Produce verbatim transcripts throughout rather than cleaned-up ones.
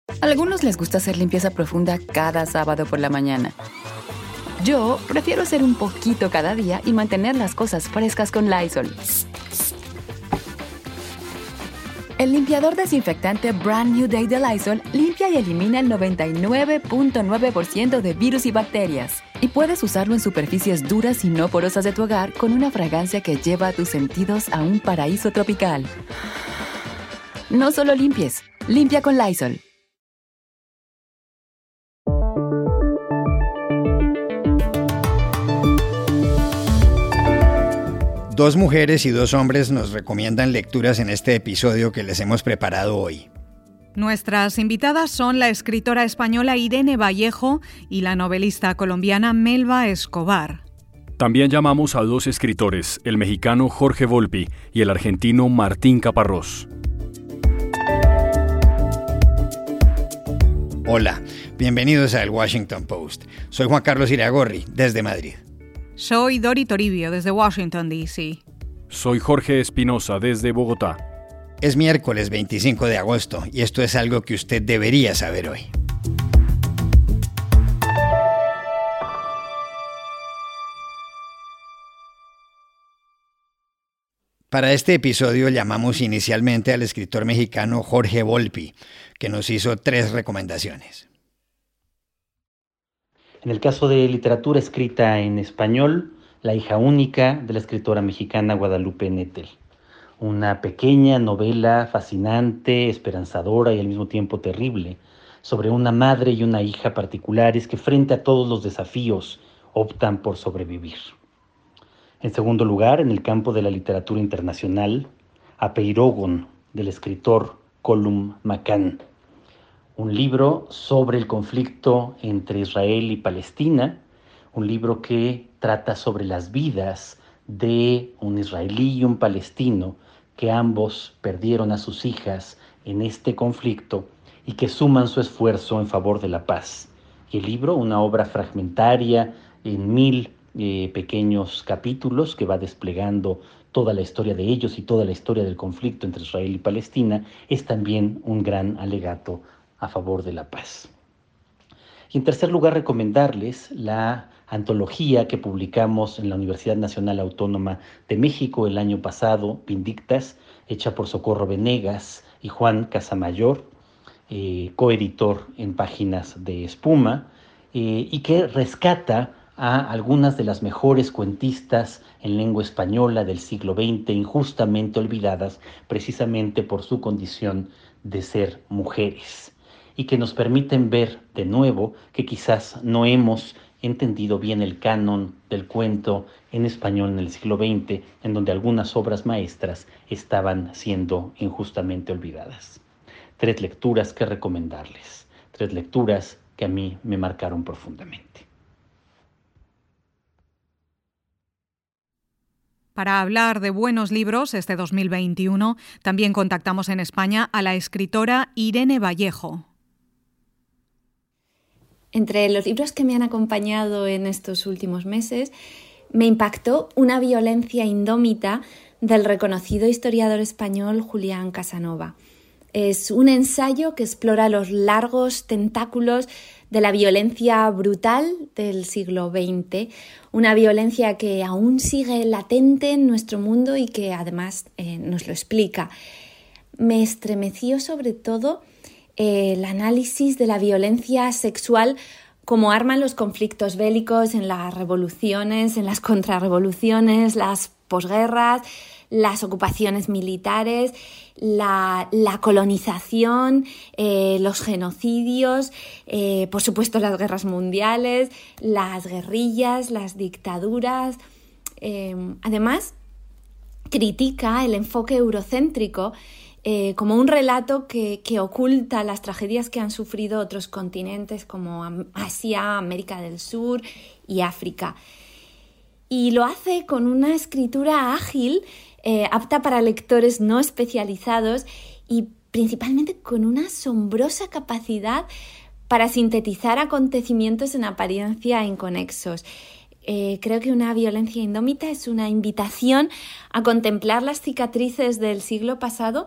A algunos les gusta hacer limpieza profunda cada sábado por la mañana. Yo prefiero hacer un poquito cada día y mantener las cosas frescas con Lysol. El limpiador desinfectante Brand New Day de Lysol limpia y elimina el noventa y nueve punto nueve por ciento de virus y bacterias. Y puedes usarlo en superficies duras y no porosas de tu hogar con una fragancia que lleva a tus sentidos a un paraíso tropical. No solo limpies, limpia con Lysol. Dos mujeres y dos hombres nos recomiendan lecturas en este episodio que les hemos preparado hoy. Nuestras invitadas son la escritora española Irene Vallejo y la novelista colombiana Melba Escobar. También llamamos a dos escritores, el mexicano Jorge Volpi y el argentino Martín Caparrós. Hola, bienvenidos a El Washington Post. Soy Juan Carlos Iragorri, desde Madrid. Soy Dori Toribio, desde Washington, D C Soy Jorge Espinosa, desde Bogotá. Es miércoles veinticinco de agosto y esto es algo que usted debería saber hoy. Para este episodio llamamos inicialmente al escritor mexicano Jorge Volpi, que nos hizo tres recomendaciones. En el caso de literatura escrita en español, La hija única de la escritora mexicana Guadalupe Nettel. Una pequeña novela fascinante, esperanzadora y al mismo tiempo terrible, sobre una madre y una hija particulares que frente a todos los desafíos optan por sobrevivir. En segundo lugar, en el campo de la literatura internacional, Apeirogon, del escritor Colum McCann. Un libro sobre el conflicto entre Israel y Palestina, un libro que trata sobre las vidas de un israelí y un palestino que ambos perdieron a sus hijas en este conflicto y que suman su esfuerzo en favor de la paz. Y el libro, una obra fragmentaria en mil eh, pequeños capítulos que va desplegando toda la historia de ellos y toda la historia del conflicto entre Israel y Palestina, es también un gran alegato a favor de la paz. Y en tercer lugar, recomendarles la antología que publicamos en la Universidad Nacional Autónoma de México el año pasado, Vindictas, hecha por Socorro Venegas y Juan Casamayor, eh, coeditor en Páginas de Espuma, eh, y que rescata a algunas de las mejores cuentistas en lengua española del siglo veinte, injustamente olvidadas precisamente por su condición de ser mujeres, y que nos permiten ver de nuevo que quizás no hemos entendido bien el canon del cuento en español en el siglo veinte, en donde algunas obras maestras estaban siendo injustamente olvidadas. Tres lecturas que recomendarles, tres lecturas que a mí me marcaron profundamente. Para hablar de buenos libros este dos mil veintiuno, también contactamos en España a la escritora Irene Vallejo. Entre los libros que me han acompañado en estos últimos meses, me impactó Una violencia indómita del reconocido historiador español Julián Casanova. Es un ensayo que explora los largos tentáculos de la violencia brutal del siglo veinte, una violencia que aún sigue latente en nuestro mundo y que además eh, nos lo explica. Me estremeció sobre todo el análisis de la violencia sexual como arma en los conflictos bélicos, en las revoluciones, en las contrarrevoluciones, las posguerras, las ocupaciones militares, la, la colonización, eh, los genocidios, eh, por supuesto las guerras mundiales, las guerrillas, las dictaduras. Eh, además, critica el enfoque eurocéntrico Eh, como un relato que, que oculta las tragedias que han sufrido otros continentes como Asia, América del Sur y África. Y lo hace con una escritura ágil, eh, apta para lectores no especializados y principalmente con una asombrosa capacidad para sintetizar acontecimientos en apariencia inconexos. Eh, creo que Una violencia indómita es una invitación a contemplar las cicatrices del siglo pasado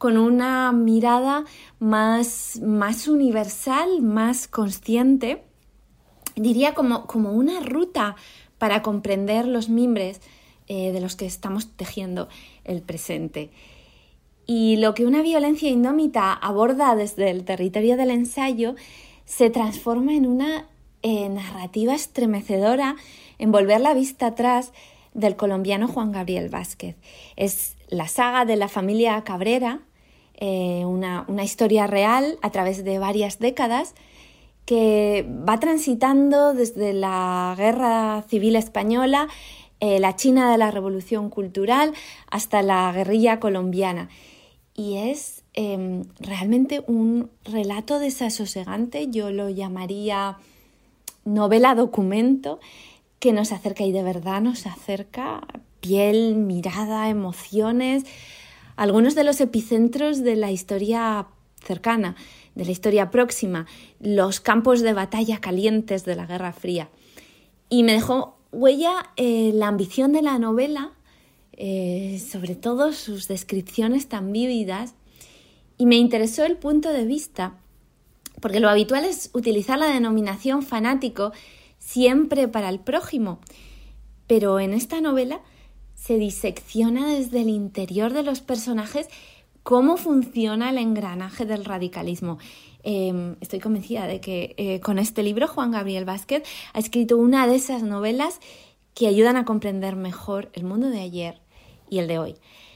con una mirada más, más universal, más consciente, diría como, como una ruta para comprender los mimbres eh, de los que estamos tejiendo el presente. Y lo que una violencia indómita aborda desde el territorio del ensayo se transforma en una eh, narrativa estremecedora en volver la vista atrás del colombiano Juan Gabriel Vázquez. Es la saga de la familia Cabrera, eh, una, una historia real a través de varias décadas que va transitando desde la Guerra Civil Española, eh, la China de la Revolución Cultural, hasta la guerrilla colombiana. Y es eh, realmente un relato desasosegante, yo lo llamaría novela documento, que nos acerca y de verdad nos acerca piel, mirada, emociones, algunos de los epicentros de la historia cercana, de la historia próxima, los campos de batalla calientes de la Guerra Fría. Y me dejó huella eh, la ambición de la novela, eh, sobre todo sus descripciones tan vívidas, y me interesó el punto de vista, porque lo habitual es utilizar la denominación fanático siempre para el prójimo, pero en esta novela se disecciona desde el interior de los personajes cómo funciona el engranaje del radicalismo. Eh, estoy convencida de que eh, con este libro Juan Gabriel Vázquez ha escrito una de esas novelas que ayudan a comprender mejor el mundo de ayer y el de hoy.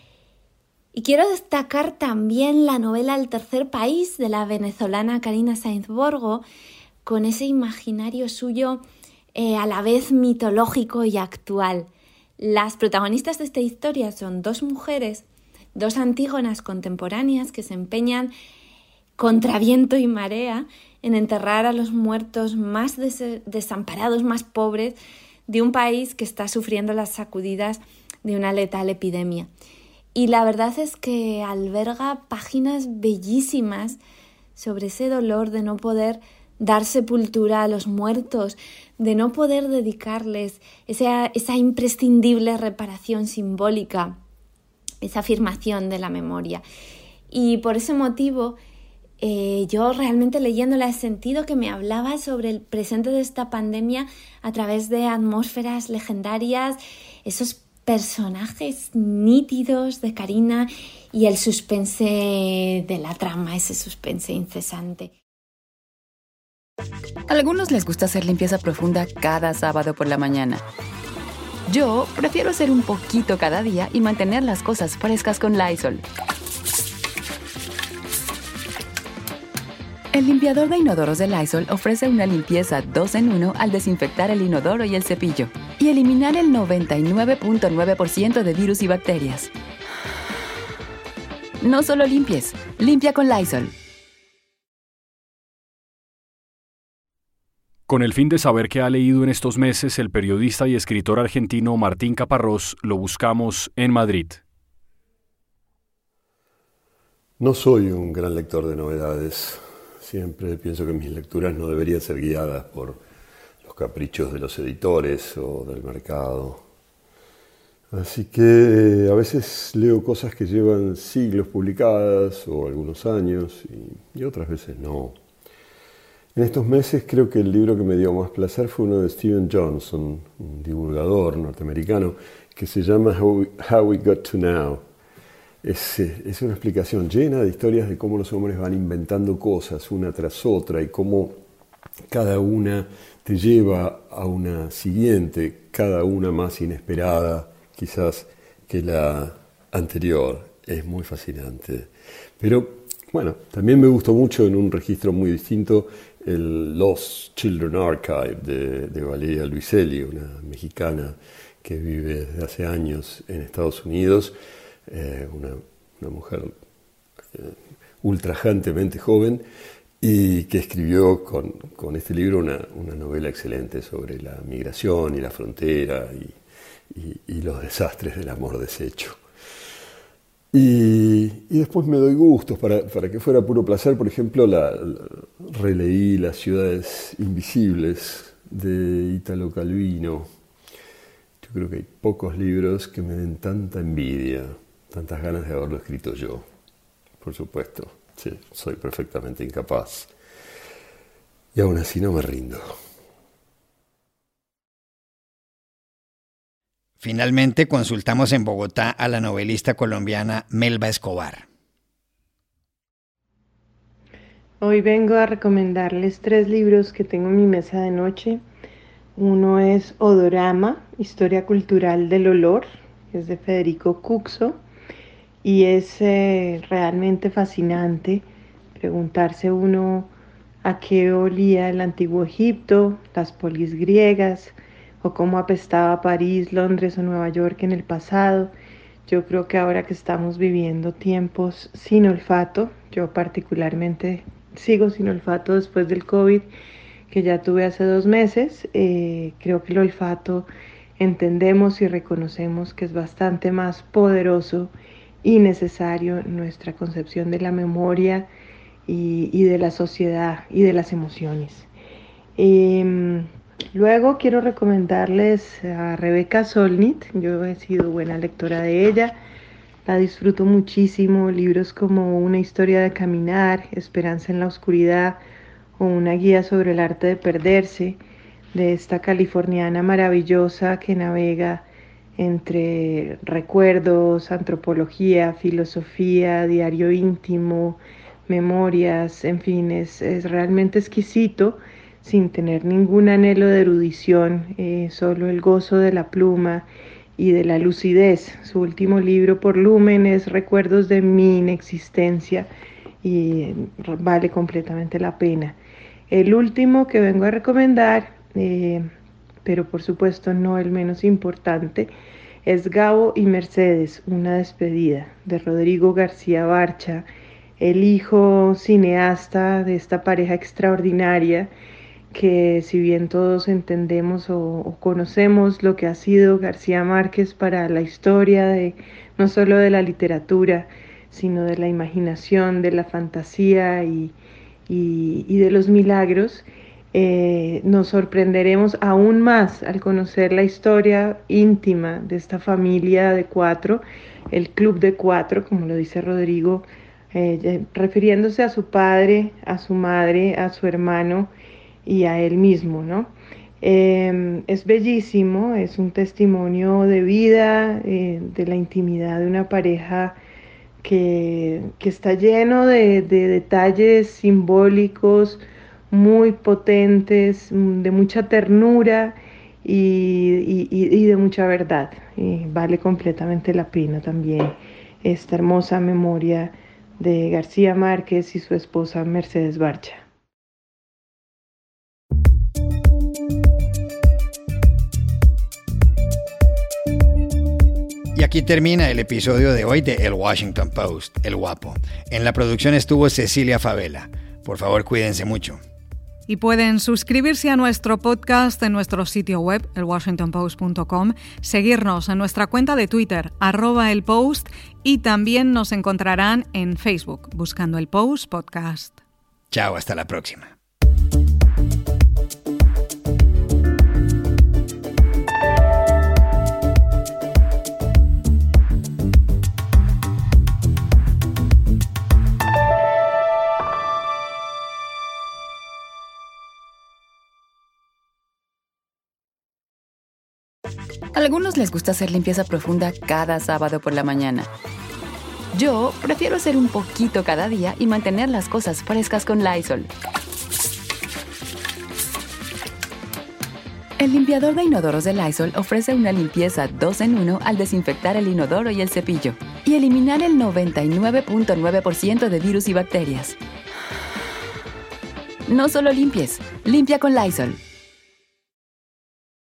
Y quiero destacar también la novela El tercer país de la venezolana Karina Sáenz Borgo, con ese imaginario suyo eh, a la vez mitológico y actual. Las protagonistas de esta historia son dos mujeres, dos Antígonas contemporáneas que se empeñan contra viento y marea en enterrar a los muertos más des- desamparados, más pobres de un país que está sufriendo las sacudidas de una letal epidemia. Y la verdad es que alberga páginas bellísimas sobre ese dolor de no poder dar sepultura a los muertos, de no poder dedicarles esa, esa imprescindible reparación simbólica, esa afirmación de la memoria. Y por ese motivo, eh, yo realmente leyéndola he sentido que me hablaba sobre el presente de esta pandemia a través de atmósferas legendarias, esos personajes nítidos de Karina y el suspense de la trama, ese suspense incesante. A algunos les gusta hacer limpieza profunda cada sábado por la mañana. Yo prefiero hacer un poquito cada día y mantener las cosas frescas con Lysol. El limpiador de inodoros de Lysol ofrece una limpieza dos en uno al desinfectar el inodoro y el cepillo y eliminar el noventa y nueve punto nueve por ciento de virus y bacterias. No solo limpies, limpia con Lysol. Con el fin de saber qué ha leído en estos meses el periodista y escritor argentino Martín Caparrós, lo buscamos en Madrid. No soy un gran lector de novedades. Siempre pienso que mis lecturas no deberían ser guiadas por los caprichos de los editores o del mercado. Así que a veces leo cosas que llevan siglos publicadas o algunos años y, y otras veces no. En estos meses creo que el libro que me dio más placer fue uno de Steven Johnson, un divulgador norteamericano, que se llama How We, How We Got to Now. Es, es una explicación llena de historias de cómo los hombres van inventando cosas una tras otra y cómo cada una te lleva a una siguiente, cada una más inesperada quizás que la anterior. Es muy fascinante. Pero bueno, también me gustó mucho en un registro muy distinto el Lost Children Archive de, de Valeria Luiselli, una mexicana que vive desde hace años en Estados Unidos, eh, una, una mujer eh, ultrajantemente joven y que escribió con, con este libro una, una novela excelente sobre la migración y la frontera y, y, y los desastres del amor deshecho. Y, y después me doy gustos, para, para que fuera puro placer, por ejemplo, la, la, releí Las ciudades invisibles de Italo Calvino. Yo creo que hay pocos libros que me den tanta envidia, tantas ganas de haberlo escrito yo. por supuesto. Sí, soy perfectamente incapaz. Y aún así no me rindo. Finalmente consultamos en Bogotá a la novelista colombiana Melba Escobar. Hoy vengo a recomendarles tres libros que tengo en mi mesa de noche. Uno es Odorama, Historia Cultural del Olor, que es de Federico Cuxo, y es eh, realmente fascinante preguntarse uno a qué olía el antiguo Egipto, las polis griegas, o cómo apestaba París, Londres o Nueva York en el pasado. Yo creo que ahora que estamos viviendo tiempos sin olfato, yo particularmente sigo sin olfato después del COVID, que ya tuve hace dos meses, eh, creo que el olfato entendemos y reconocemos que es bastante más poderoso y necesario en nuestra concepción de la memoria y, y de la sociedad y de las emociones. Eh, luego quiero recomendarles a Rebecca Solnit. Yo he sido buena lectora de ella, la disfruto muchísimo. Libros como Una historia de caminar, Esperanza en la oscuridad o Una guía sobre el arte de perderse, de esta californiana maravillosa que navega entre recuerdos, antropología, filosofía, diario íntimo, memorias, en fin, es, es realmente exquisito, sin tener ningún anhelo de erudición, eh, solo el gozo de la pluma y de la lucidez. Su último libro por Lumen es Recuerdos de mi inexistencia y vale completamente la pena. El último que vengo a recomendar, eh, pero por supuesto no el menos importante, es Gabo y Mercedes, una despedida, de Rodrigo García Barcha, el hijo cineasta de esta pareja extraordinaria que, si bien todos entendemos o, o conocemos lo que ha sido García Márquez para la historia de no solo de la literatura, sino de la imaginación, de la fantasía y, y, y de los milagros, eh, nos sorprenderemos aún más al conocer la historia íntima de esta familia de cuatro, el Club de Cuatro, como lo dice Rodrigo, eh, refiriéndose a su padre, a su madre, a su hermano y a él mismo, ¿no? Eh, es bellísimo, es un testimonio de vida, eh, de la intimidad de una pareja que, que está lleno de, de detalles simbólicos muy potentes, de mucha ternura y, y, y de mucha verdad. Y vale completamente la pena también esta hermosa memoria de García Márquez y su esposa Mercedes Barcha. Y aquí termina el episodio de hoy de El Washington Post, El Guapo. En la producción estuvo Cecilia Favela. Por favor, cuídense mucho. Y pueden suscribirse a nuestro podcast en nuestro sitio web, el washington post punto com, seguirnos en nuestra cuenta de Twitter, arroba el Post, y también nos encontrarán en Facebook, buscando el Post Podcast. Chao, hasta la próxima. A algunos les gusta hacer limpieza profunda cada sábado por la mañana. Yo prefiero hacer un poquito cada día y mantener las cosas frescas con Lysol. El limpiador de inodoros de Lysol ofrece una limpieza dos en uno al desinfectar el inodoro y el cepillo y eliminar el noventa y nueve punto nueve por ciento de virus y bacterias. No solo limpies, limpia con Lysol.